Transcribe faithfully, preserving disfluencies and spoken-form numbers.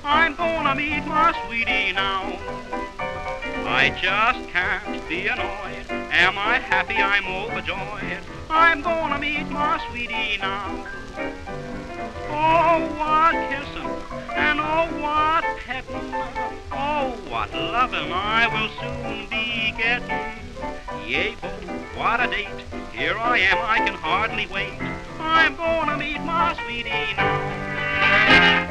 I'm gonna meet my sweetie now. I just can't be annoyed. Am I happy? I'm overjoyed. I'm gonna meet my sweetie now. Oh, what kissing, and oh, what petting, oh, what loving I will soon be getting. Yay, bo, what a date, here I am, I can hardly wait. I'm gonna meet my sweetie now.